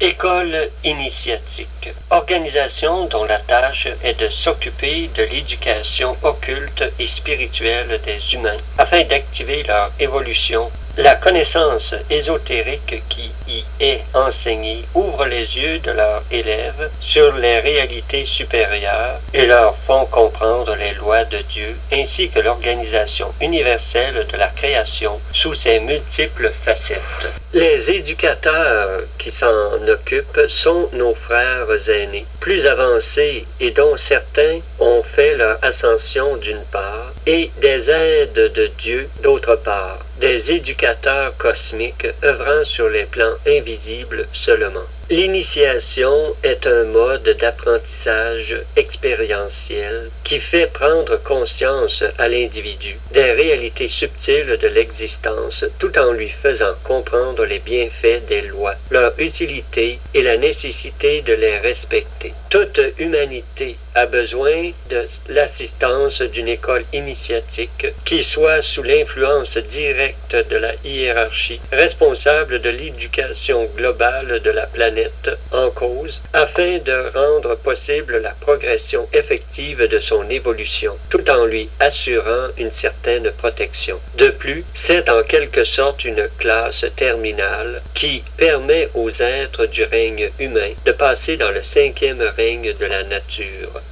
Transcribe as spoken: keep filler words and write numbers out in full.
École initiatique. Organisation dont la tâche est de s'occuper de l'éducation occulte et spirituelle des humains afin d'activer leur évolution. La connaissance ésotérique qui y est enseignée ouvre les yeux de leurs élèves sur les réalités supérieures et leur font comprendre les lois de Dieu ainsi que l'organisation universelle de la création sous ses multiples facettes. Les éducateurs qui s'en occupent sont nos frères aînés, plus avancés et dont certains ont fait leur ascension d'une part, et des aides de Dieu d'autre part, des éducateurs cosmiques œuvrant sur les plans invisibles seulement. L'initiation est un mode d'apprentissage expérientiel qui fait prendre conscience à l'individu des réalités subtiles de l'existence tout en lui faisant comprendre les bienfaits des lois, leur utilité et la nécessité de les respecter. Toute humanité a besoin de l'assistance d'une école initiatique qui soit sous l'influence directe de la hiérarchie responsable de l'éducation globale de la planète en cause afin de rendre possible la progression effective de son évolution tout en lui assurant une certaine protection. De plus, c'est en quelque sorte une classe terminale qui permet aux êtres du règne humain de passer dans le cinquième règne de la nature.